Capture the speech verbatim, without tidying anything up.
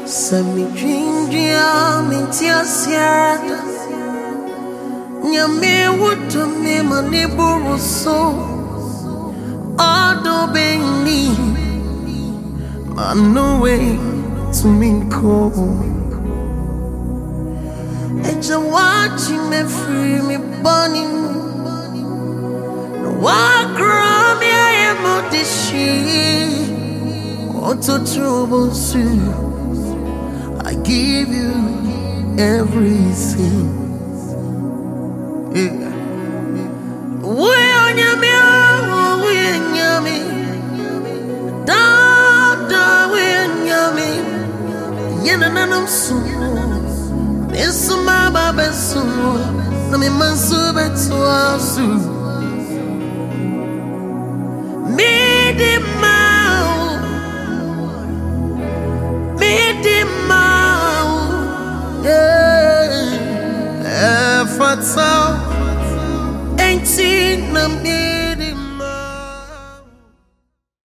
Sami jinja mintia siata Nyame wuto me maniburu so Ado beni Manowe to minko Eja watching me free me burning No wakra me I am odishi Auto trouble soon I give you everything. Yeah. We on yami, we on yami, da da we on yami. Yena na nam sumo, besu mama besu, na mi mansu betu asu. Me di mau, me di mau. Yeah, efforts out, ain't seen no me